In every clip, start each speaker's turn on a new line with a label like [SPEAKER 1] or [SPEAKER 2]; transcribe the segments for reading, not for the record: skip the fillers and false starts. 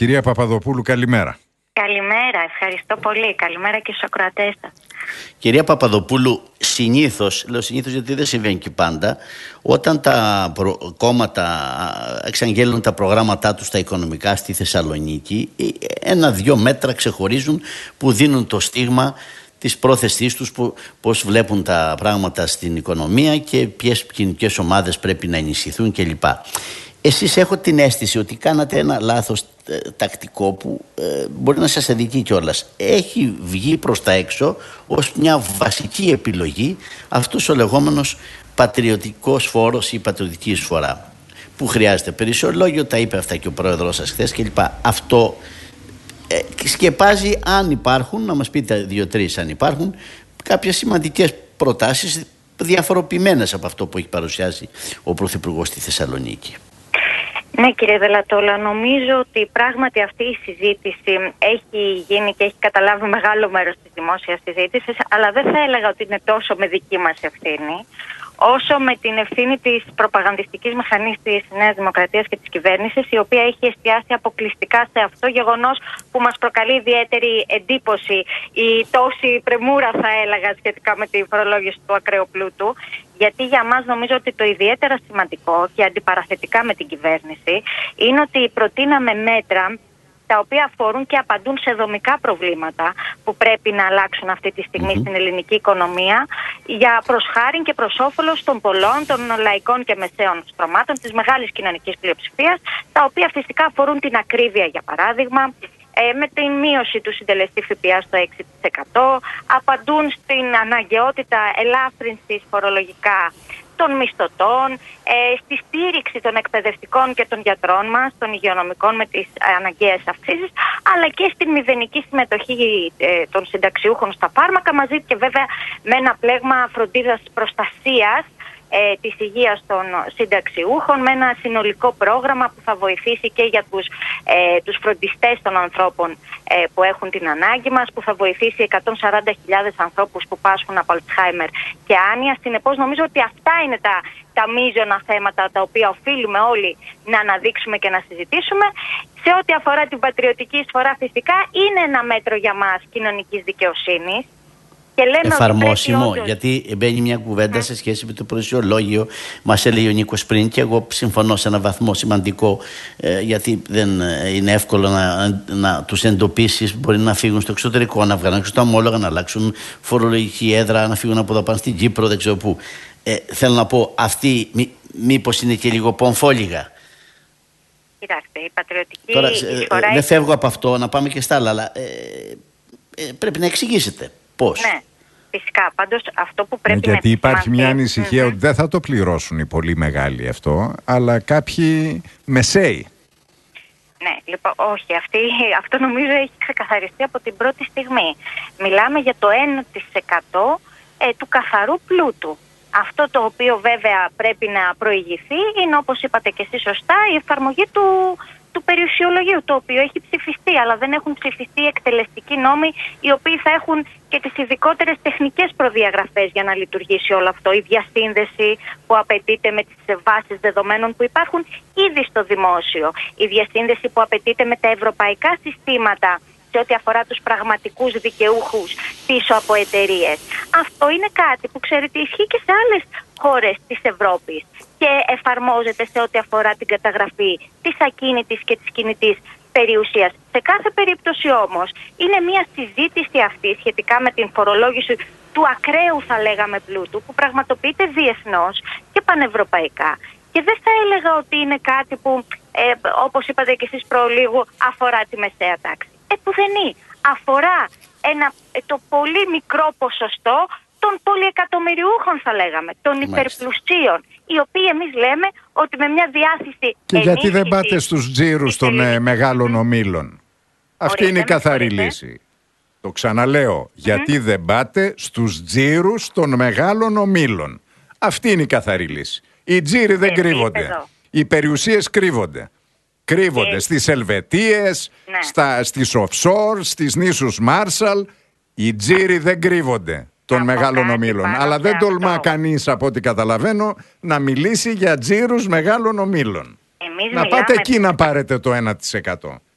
[SPEAKER 1] Κυρία Παπαδοπούλου, καλημέρα.
[SPEAKER 2] Καλημέρα, ευχαριστώ πολύ. Καλημέρα και στους ακροατές σας.
[SPEAKER 3] Κυρία Παπαδοπούλου, συνήθως, λέω συνήθως γιατί δεν συμβαίνει και πάντα, όταν τα κόμματα εξαγγέλνουν τα προγράμματά τους τα οικονομικά στη Θεσσαλονίκη, 1-2 μέτρα ξεχωρίζουν που δίνουν το στίγμα της πρόθεσής τους, πώς βλέπουν τα πράγματα στην οικονομία και ποιες κοινωνικές ομάδες πρέπει να ενισχυθούν κλπ. Εσείς έχω την αίσθηση ότι κάνατε ένα λάθος τακτικό που μπορεί να σας αδικεί κιόλας. Έχει βγει προς τα έξω ως μια βασική επιλογή αυτός ο λεγόμενος πατριωτικός φόρος ή πατριωτική εισφορά, που χρειάζεται περισσολόγιο, τα είπε αυτά και ο πρόεδρος σας χθες κλπ. Αυτό σκεπάζει, αν υπάρχουν, να μας πείτε 2-3 αν υπάρχουν, κάποιες σημαντικές προτάσεις διαφοροποιημένες από αυτό που έχει παρουσιάσει ο Πρωθυπουργός στη Θεσσαλονίκη.
[SPEAKER 2] Ναι, κύριε Δελατόλα, νομίζω ότι πράγματι αυτή η συζήτηση έχει γίνει και έχει καταλάβει μεγάλο μέρος της δημόσιας συζήτησης, αλλά δεν θα έλεγα ότι είναι τόσο με δική μας ευθύνη, όσο με την ευθύνη της προπαγανδιστικής μηχανής της Νέας Δημοκρατίας και της κυβέρνησης, η οποία έχει εστιάσει αποκλειστικά σε αυτό, γεγονός που μας προκαλεί ιδιαίτερη εντύπωση, η τόση πρεμούρα θα έλεγα σχετικά με τη φορολόγηση του ακραίου πλούτου. Γιατί για μας νομίζω ότι το ιδιαίτερα σημαντικό και αντιπαραθετικά με την κυβέρνηση είναι ότι προτείναμε μέτρα τα οποία αφορούν και απαντούν σε δομικά προβλήματα που πρέπει να αλλάξουν αυτή τη στιγμή στην ελληνική οικονομία, για προς χάριν και προς όφελος των πολλών, των λαϊκών και μεσαίων στρωμάτων, της μεγάλης κοινωνικής πλειοψηφίας, τα οποία φυσικά αφορούν την ακρίβεια, για παράδειγμα, με την μείωση του συντελεστή ΦΠΑ στο 6%, απαντούν στην αναγκαιότητα ελάφρυνσης φορολογικά των μισθωτών, στη στήριξη των εκπαιδευτικών και των γιατρών μας, των υγειονομικών με τις αναγκαίες αυξήσεις, αλλά και στην μηδενική συμμετοχή των συνταξιούχων στα φάρμακα, μαζί και βέβαια με ένα πλέγμα φροντίδας προστασίας της υγείας των συνταξιούχων, με ένα συνολικό πρόγραμμα που θα βοηθήσει και για τους φροντιστές των ανθρώπων που έχουν την ανάγκη μας, που θα βοηθήσει 140.000 ανθρώπους που πάσχουν από Αλτσχάιμερ και άνοια. Συνεπώς νομίζω ότι αυτά είναι τα μείζωνα θέματα τα οποία οφείλουμε όλοι να αναδείξουμε και να συζητήσουμε. Σε ό,τι αφορά την πατριωτική εισφορά, φυσικά είναι ένα μέτρο για μας κοινωνικής δικαιοσύνης.
[SPEAKER 3] Εφαρμόσιμο, γιατί μπαίνει μια κουβέντα σε σχέση με το προσιολόγιο. Μας έλεγε ο Νίκος πριν, και εγώ συμφωνώ σε ένα βαθμό σημαντικό, γιατί δεν είναι εύκολο να τους εντοπίσεις. Μπορεί να φύγουν στο εξωτερικό, να βγάλουν τα ομόλογα, να αλλάξουν φορολογική έδρα, να φύγουν από εδώ πάνω στην Κύπρο, δεν ξέρω πού. Θέλω να πω, αυτή μήπως είναι και λίγο πομφόλιγα?
[SPEAKER 2] Κοιτάξτε, η πατριωτική
[SPEAKER 3] τώρα,
[SPEAKER 2] εισφορά...
[SPEAKER 3] δεν φεύγω από αυτό, να πάμε και στα άλλα, αλλά πρέπει να εξηγήσετε πώς.
[SPEAKER 2] Ναι. Φυσικά, πάντως αυτό που πρέπει
[SPEAKER 1] γιατί
[SPEAKER 2] να
[SPEAKER 1] υπάρχει μια ανησυχία ότι δεν θα το πληρώσουν οι πολύ μεγάλοι αυτό, αλλά κάποιοι μεσαίοι.
[SPEAKER 2] Ναι, λοιπόν, όχι. Αυτό νομίζω έχει ξεκαθαριστεί από την πρώτη στιγμή. Μιλάμε για το 1% του καθαρού πλούτου. Αυτό το οποίο βέβαια πρέπει να προηγηθεί είναι, όπως είπατε και εσείς σωστά, η εφαρμογή του περιουσιολογίου, το οποίο έχει ψηφιστεί, αλλά δεν έχουν ψηφιστεί εκτελεστικοί νόμοι, οι οποίοι θα έχουν και τις ειδικότερες τεχνικές προδιαγραφές για να λειτουργήσει όλο αυτό. Η διασύνδεση που απαιτείται με τις βάσεις δεδομένων που υπάρχουν ήδη στο δημόσιο. Η διασύνδεση που απαιτείται με τα ευρωπαϊκά συστήματα σε ό,τι αφορά τους πραγματικούς δικαιούχους πίσω από εταιρείες. Αυτό είναι κάτι που ξέρετε ισχύει και σε άλλες χώρες της Ευρώπης και εφαρμόζεται σε ό,τι αφορά την καταγραφή της ακίνητης και της κινητής περιουσίας. Σε κάθε περίπτωση όμως είναι μια συζήτηση αυτή σχετικά με την φορολόγηση του ακραίου, θα λέγαμε, πλούτου, που πραγματοποιείται διεθνώς και πανευρωπαϊκά. Και δεν θα έλεγα ότι είναι κάτι που, όπως είπατε και εσείς προλίγου, αφορά τη μεσαία τάξη. Πουδενή. Αφορά το πολύ μικρό ποσοστό των πολυεκατομμυριούχων, θα λέγαμε, των υπερπλουσίων, οι οποίοι εμείς λέμε ότι με μια διάθεση.
[SPEAKER 1] Και γιατί δεν πάτε στους τζίρους των μεγάλων ομίλων? Αυτή είναι η καθαρή λύση. Το ξαναλέω. Γιατί δεν πάτε στους τζίρους των μεγάλων ομίλων? Αυτή είναι η καθαρή λύση. Οι τζίροι δεν κρύβονται. Οι περιουσίες κρύβονται. Κρύβονται στις Ελβετίες, στις offshore, στις νήσους Μάρσαλ. Οι τζίροι δεν κρύβονται των μεγάλων ομίλων. Αλλά δεν τολμά κανείς, από ό,τι καταλαβαίνω, να μιλήσει για τζίρους μεγάλων ομίλων. Να πάτε εκεί να πάρετε το 1%.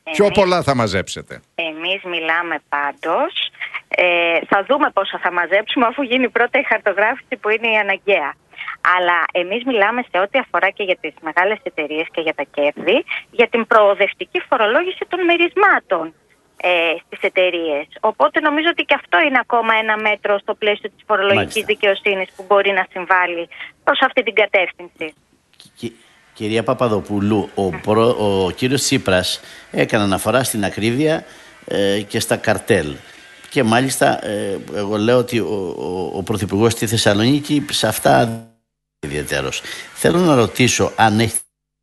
[SPEAKER 1] Πιο πολλά θα μαζέψετε.
[SPEAKER 2] Εμείς μιλάμε πάντως, θα δούμε πόσο θα μαζέψουμε αφού γίνει πρώτα η χαρτογράφηση που είναι η αναγκαία. Αλλά εμείς μιλάμε σε ό,τι αφορά και για τις μεγάλες εταιρείες και για τα κέρδη, για την προοδευτική φορολόγηση των μερισμάτων στις εταιρείες. Οπότε νομίζω ότι και αυτό είναι ακόμα ένα μέτρο στο πλαίσιο της φορολογικής δικαιοσύνης που μπορεί να συμβάλλει προς αυτή την κατεύθυνση.
[SPEAKER 3] Κυρία Παπαδοπούλου, ο κύριος Τσίπρας έκανε αναφορά στην ακρίβεια και στα καρτέλ. Και μάλιστα εγώ λέω ότι ο Πρωθυπουργός στη Θεσσαλονίκη σε αυτά ιδιαίτερος. Θέλω να ρωτήσω αν έχει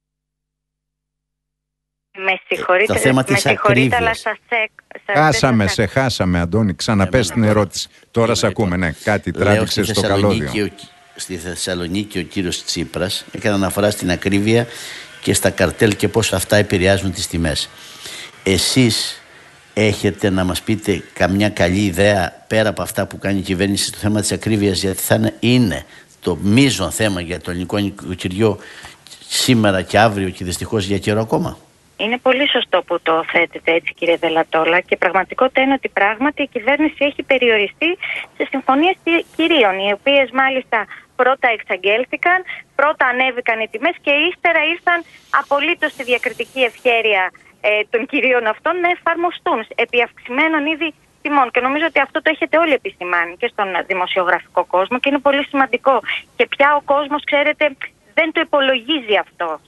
[SPEAKER 3] το θέμα της ακρίβειας.
[SPEAKER 1] Χάσαμε Αντώνη, ξαναπες την ερώτηση. Τώρα σε ακούμε, ναι, κάτι τράβηξε στο καλώδιο.
[SPEAKER 3] Στη Θεσσαλονίκη ο κύριος Τσίπρας έκανε αναφορά στην ακρίβεια και στα καρτέλ και πώς αυτά επηρεάζουν τις τιμές. Εσείς έχετε να μας πείτε καμιά καλή ιδέα πέρα από αυτά που κάνει η κυβέρνηση στο θέμα της ακρίβειας, γιατί θα είναι το μείζον θέμα για το ελληνικό νοικοκυριό σήμερα και αύριο και δυστυχώς για καιρό ακόμα?
[SPEAKER 2] Είναι πολύ σωστό που το θέτετε έτσι, κύριε Δελατόλα, και πραγματικότητα είναι ότι πράγματι η κυβέρνηση έχει περιοριστεί σε συμφωνίες κυρίων, οι οποίες μάλιστα πρώτα εξαγγέλθηκαν, πρώτα ανέβηκαν οι τιμές και ύστερα ήρθαν απολύτως στη διακριτική ευχέρεια των κυρίων αυτών να εφαρμοστούν επί αυξημένων ήδη τιμών. Και νομίζω ότι αυτό το έχετε όλοι επισημάνει και στον δημοσιογραφικό κόσμο και είναι πολύ σημαντικό. Και πια ο κόσμος, ξέρετε, δεν το υπολογίζει αυτό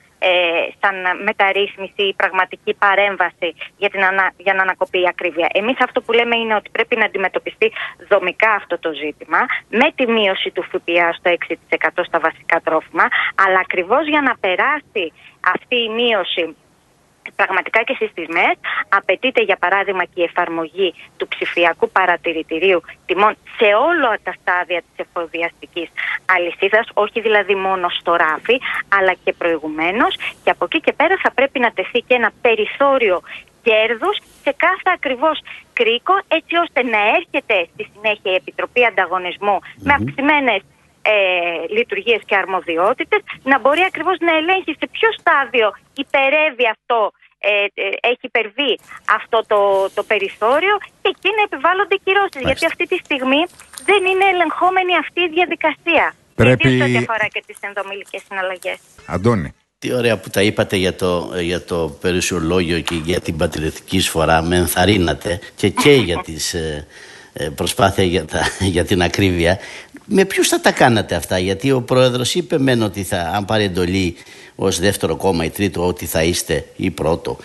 [SPEAKER 2] σαν μεταρρύθμιση ή πραγματική παρέμβαση για να ανακοπεί η ακρίβεια. Εμείς αυτό που λέμε είναι ότι πρέπει να αντιμετωπιστεί δομικά αυτό το ζήτημα με τη μείωση του ΦΠΑ στο 6% στα βασικά τρόφιμα, αλλά ακριβώς για να περάσει αυτή η μείωση πραγματικά και στις τιμές, απαιτείται για παράδειγμα και η εφαρμογή του ψηφιακού παρατηρητηρίου τιμών σε όλα τα στάδια της εφοδιαστικής αλυσίδας, όχι δηλαδή μόνο στο ράφι, αλλά και προηγουμένως, και από εκεί και πέρα θα πρέπει να τεθεί και ένα περιθώριο κέρδους σε κάθε ακριβώς κρίκο, έτσι ώστε να έρχεται στη συνέχεια η Επιτροπή Ανταγωνισμού με αυξημένες λειτουργίες και αρμοδιότητες, να μπορεί ακριβώς να ελέγχει σε ποιο στάδιο υπερεύει αυτό, έχει υπερβεί αυτό το περιθώριο, και εκεί να επιβάλλονται κυρώσεις. Γιατί αυτή τη στιγμή δεν είναι ελεγχόμενη αυτή η διαδικασία. Ιδίως ό,τι αφορά και τις ενδομιλικές συναλλαγές.
[SPEAKER 1] Αντώνη.
[SPEAKER 3] Τι ωραία που τα είπατε για το περιουσιολόγιο και για την πατριωτική εισφορά. Με ενθαρρύνατε και για τις προσπάθεια για την ακρίβεια. Με ποιους θα τα κάνατε αυτά? Γιατί ο πρόεδρος είπε μεν ότι αν πάρει εντολή ως δεύτερο κόμμα ή τρίτο, ότι θα είστε ή πρώτο,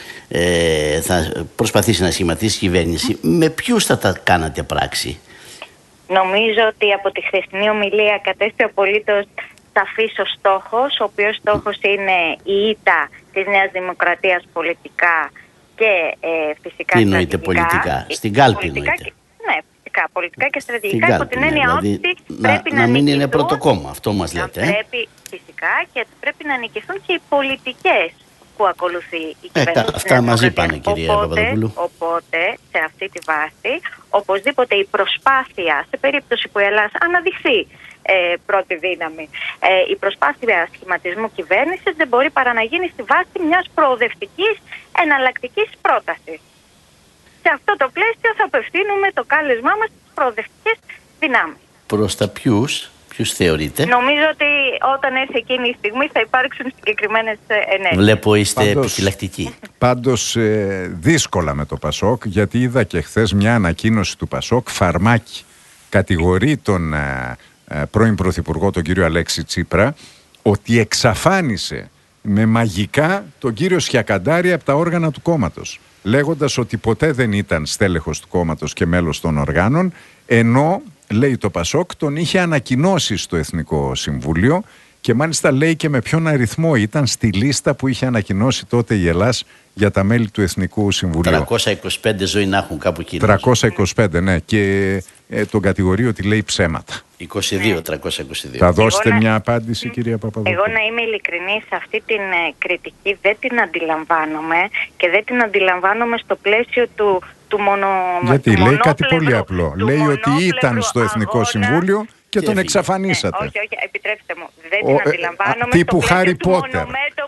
[SPEAKER 3] θα προσπαθήσει να σχηματίσει η κυβέρνηση. Με ποιους θα τα κάνατε πράξη?
[SPEAKER 2] Νομίζω ότι από τη χθεσινή ομιλία κατέστη απολύτως σαφής ο στόχος, ο οποίος στόχος είναι η ήττα της Νέας Δημοκρατίας πολιτικά και φυσικά
[SPEAKER 3] τι εννοείται πολιτικά? Στην κάλπη εννοείται?
[SPEAKER 2] Ναι, φυσικά πολιτικά και στρατηγικά, υπό την έννοια ότι πρέπει να
[SPEAKER 3] μην είναι πρώτο κόμμα, αυτό μας λέτε.
[SPEAKER 2] Πρέπει φυσικά, και πρέπει να νικηθούν και οι πολιτικές που ακολουθεί η κυβέρνηση.
[SPEAKER 3] Αυτά μαζί πάνε, κυρία Παπαδοπούλου.
[SPEAKER 2] Οπότε, σε αυτή τη βάση, οπωσδήποτε η προσπάθεια, σε περίπτωση που η Ελλάδα αναδειχθεί πρώτη δύναμη, η προσπάθεια σχηματισμού κυβέρνησης δεν μπορεί παρά να γίνει στη βάση μιας προοδευτικής εναλλακτικής πρότασης. Σε αυτό το πλαίσιο θα απευθύνουμε το κάλεσμά μας στις προοδευτικές δυνάμεις.
[SPEAKER 3] Προς τα ποιους θεωρείτε?
[SPEAKER 2] Νομίζω ότι όταν έρθει εκείνη η στιγμή θα υπάρξουν συγκεκριμένες ενέργειες.
[SPEAKER 3] Βλέπω είστε επιφυλακτικοί.
[SPEAKER 1] Πάντως δύσκολα με το Πασόκ, γιατί είδα και χθες μια ανακοίνωση του Πασόκ. Φαρμάκη κατηγορεί τον πρώην Πρωθυπουργό, τον κύριο Αλέξη Τσίπρα, ότι εξαφάνισε με μαγικά τον κύριο Σιακαντάρη από τα όργανα του κόμματος, λέγοντας ότι ποτέ δεν ήταν στέλεχος του κόμματος και μέλος των οργάνων, ενώ, λέει το Πασόκ, τον είχε ανακοινώσει στο Εθνικό Συμβούλιο, και μάλιστα λέει και με ποιον αριθμό ήταν στη λίστα που είχε ανακοινώσει τότε η Ελλάς για τα μέλη του Εθνικού Συμβουλίου.
[SPEAKER 3] 325 ζωή να έχουν κάπου εκεί.
[SPEAKER 1] 325, ναι, και τον κατηγορεί ότι λέει ψέματα.
[SPEAKER 3] 322.
[SPEAKER 1] Θα δώσετε μια απάντηση, κυρία Παπαδοπούλου?
[SPEAKER 2] Εγώ, να είμαι ειλικρινής, αυτή την κριτική δεν την αντιλαμβάνομαι, και δεν την αντιλαμβάνομαι στο πλαίσιο του
[SPEAKER 1] Γιατί λέει κάτι πολύ απλό. Λέει ότι ήταν στο Εθνικό Συμβούλιο και τον εξαφανίσατε.
[SPEAKER 2] Όχι, επιτρέψτε μου. Δεν την αντιλαμβάνομαι
[SPEAKER 1] τύπου
[SPEAKER 2] στο πλαίσιο
[SPEAKER 1] Harry
[SPEAKER 2] του
[SPEAKER 1] Potter.
[SPEAKER 2] μονομέτωπου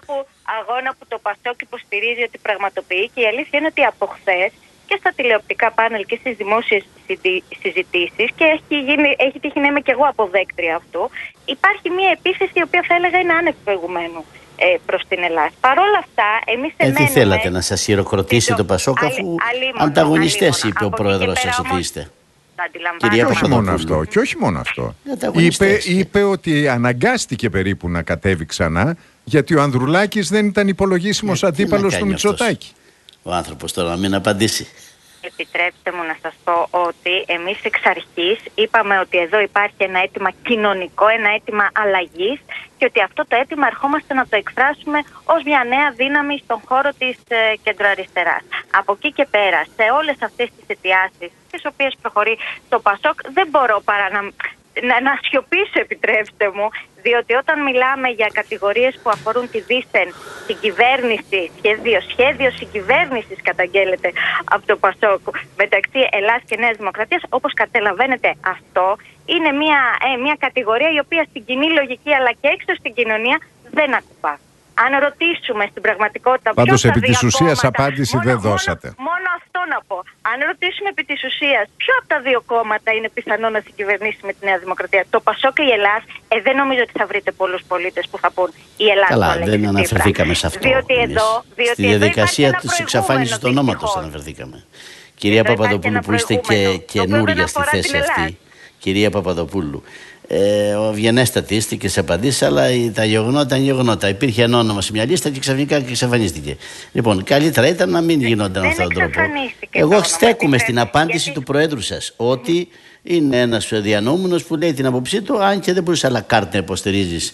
[SPEAKER 2] αγώνα που το Πασόκ υποστηρίζει ότι πραγματοποιεί, και η αλήθεια είναι ότι από χθες και στα τηλεοπτικά πάνελ και στις δημόσιες συζητήσεις, και έχει τύχει να είμαι και εγώ αποδέκτρια αυτού, υπάρχει μια επίθεση η οποία θα έλεγα είναι άνευ προηγουμένου προς την Ελλάδα. Παρ' όλα αυτά, εμείς
[SPEAKER 3] τι θέλατε, να σας χειροκροτήσει το Πασόκ, αφού ανταγωνιστές είπε ο πρόεδρος σας ότι είστε?
[SPEAKER 1] Και όχι μόνο αυτό. Και όχι μόνο αυτό. Είπε ότι αναγκάστηκε περίπου να κατέβει ξανά, γιατί ο Ανδρουλάκης δεν ήταν υπολογίσιμος αντίπαλος του Μητσοτάκη.
[SPEAKER 3] Ο άνθρωπος τώρα να μην απαντήσει.
[SPEAKER 2] Επιτρέψτε μου να σας πω ότι εμείς εξ αρχής είπαμε ότι εδώ υπάρχει ένα αίτημα κοινωνικό, ένα αίτημα αλλαγής, και ότι αυτό το αίτημα ερχόμαστε να το εκφράσουμε ως μια νέα δύναμη στον χώρο της κεντροαριστεράς. Από εκεί και πέρα, σε όλες αυτές τις αιτιάσεις τις οποίες προχωρεί το Πασόκ, δεν μπορώ παρά να σιωπήσω, επιτρέψτε μου, διότι όταν μιλάμε για κατηγορίες που αφορούν τη δίθεν συγκυβέρνηση, σχέδιο συγκυβέρνησης καταγγέλλεται από το Πασόκ μεταξύ Ελλάδας και Νέας Δημοκρατίας, όπως καταλαβαίνετε, αυτό είναι μια κατηγορία η οποία στην κοινή λογική αλλά και έξω στην κοινωνία δεν ακουπά. Αν ρωτήσουμε στην πραγματικότητα.
[SPEAKER 1] Πάντως, επί της ουσίας απάντηση δεν δώσατε.
[SPEAKER 2] Μόνο αυτό να πω. Αν ρωτήσουμε επί της ουσίας ποιο από τα δύο κόμματα είναι πιθανό να συγκυβερνήσει με τη Νέα Δημοκρατία, το Πασόκ ή η Ελλάδα, δεν νομίζω ότι θα βρείτε πολλούς πολίτες που θα πούν η Ελλάδα.
[SPEAKER 3] Καλά, δεν αναφερθήκαμε σε αυτό.
[SPEAKER 2] Διότι
[SPEAKER 3] στη διαδικασία της εξαφάνισης του ονόματος αναφερθήκαμε. Κυρία Παπαδοπούλου, που είστε και καινούρια στη θέση αυτή. Κυρία Παπαδοπούλου. Ευγενέστατη είστε και σε απαντήσεις, αλλά τα γεγονότα είναι γεγονότα. Υπήρχε ένα όνομα σε μια λίστα και ξαφνικά εξαφανίστηκε. Λοιπόν, καλύτερα ήταν να μην γινόταν αυτόν τον τρόπο. Εγώ στέκομαι στην απάντηση του Προέδρου σας, ότι είναι ένας διανοούμενος που λέει την άποψή του, αν και δεν μπορείς αλλά κάρτα να υποστηρίζεις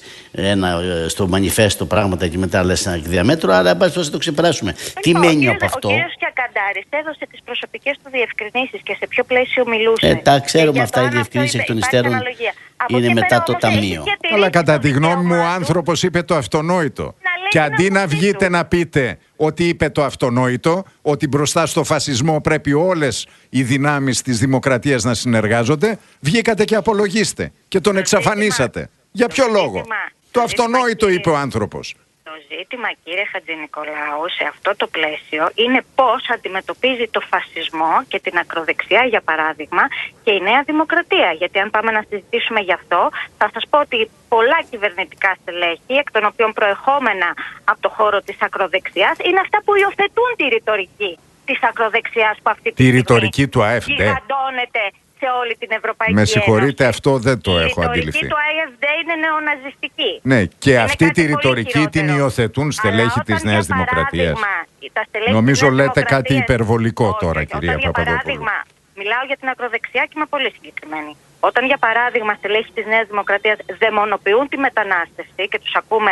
[SPEAKER 3] στο μανιφέστο πράγματα και μετά λες ένα διαμέτρο, αλλά εν πάση περιπτώσει το ξεπεράσουμε. Τι μένει από αυτό?
[SPEAKER 2] Ο κύριος Κιακαντάρης έδωσε τις προσωπικές του διευκρινήσεις και σε ποιο πλαίσιο μιλούσε.
[SPEAKER 3] Τα ξέρουμε αυτά, οι διευκρινήσεις εκ των υστέρων είναι μετά το ταμείο.
[SPEAKER 1] Αλλά κατά τη γνώμη μου ο άνθρωπος είπε το αυτονόητο. Και αντί να βγείτε να πείτε ότι είπε το αυτονόητο, ότι μπροστά στο φασισμό πρέπει όλες οι δυνάμεις της δημοκρατίας να συνεργάζονται, βγήκατε και απολογίστε και τον εξαφανίσατε. Για ποιο λόγο? Το αυτονόητο είπε ο άνθρωπος.
[SPEAKER 2] Το ζήτημα, κύριε Χατζηνικολάου, σε αυτό το πλαίσιο είναι πώς αντιμετωπίζει το φασισμό και την ακροδεξιά, για παράδειγμα, και η Νέα Δημοκρατία. Γιατί αν πάμε να συζητήσουμε γι' αυτό, θα σας πω ότι πολλά κυβερνητικά στελέχη, εκ των οποίων προεχόμενα από το χώρο της ακροδεξιάς, είναι αυτά που υιοθετούν τη ρητορική της ακροδεξιάς που αυτή τη
[SPEAKER 1] ρητορική του ΑΕΦΔ
[SPEAKER 2] γιγαντώνεται σε όλη την Ευρωπαϊκή Ένωση.
[SPEAKER 1] Με συγχωρείτε, αυτό δεν το έχω αντιληφθεί.
[SPEAKER 2] Η ρητορική του ΑΕΦΔ είναι νεοναζιστική.
[SPEAKER 1] Ναι, και είναι αυτή τη ρητορική την υιοθετούν στελέχη της Νέας Δημοκρατίας. Νομίζω λέτε κάτι υπερβολικό τώρα, κυρία Παπαδοπούλου.
[SPEAKER 2] Μιλάω για την ακροδεξιά και είμαι πολύ συγκεκριμένη. Όταν, για παράδειγμα, στελέχη της Νέας Δημοκρατίας δαιμονοποιούν τη μετανάστευση και τους ακούμε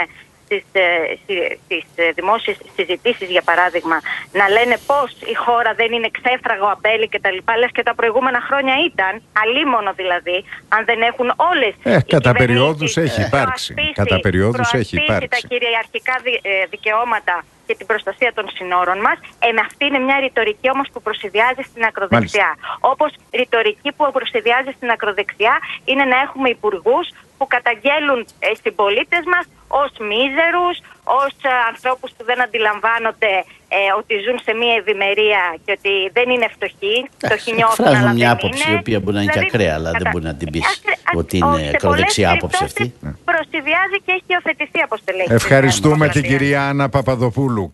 [SPEAKER 2] στις δημόσιες συζητήσεις, για παράδειγμα, να λένε πως η χώρα δεν είναι ξέφραγο αμπέλι και τα λοιπά, λες και τα προηγούμενα χρόνια ήταν, αλίμονο δηλαδή, αν δεν έχουν όλες
[SPEAKER 1] κατά περιόδους έχει υπάρξει. Κατά περιόδους έχει υπάρξει.
[SPEAKER 2] Τα κυριαρχικά δικαιώματα και την προστασία των συνόρων μας. Αυτή είναι μια ρητορική όμως που προσυδειάζει στην ακροδεξιά. Όπως ρητορική που προσυδειάζει στην ακροδεξιά είναι να έχουμε υπουργούς που καταγγέλουν συμπολίτες μας ως μίζερους, ως ανθρώπους που δεν αντιλαμβάνονται ότι ζουν σε μια ευημερία και ότι δεν είναι φτωχοί. Φτωχοί νιώθουν, αλλά
[SPEAKER 3] μια άποψη η οποία μπορεί να είναι και ακραία, αλλά δεν μπορεί να την πεις ότι είναι ακροδεξιά άποψη αυτή.
[SPEAKER 2] Προσυδειάζει και έχει υιοθετηθεί από στελέχη.
[SPEAKER 1] Ευχαριστούμε την κυρία Άννα Παπαδοπούλου.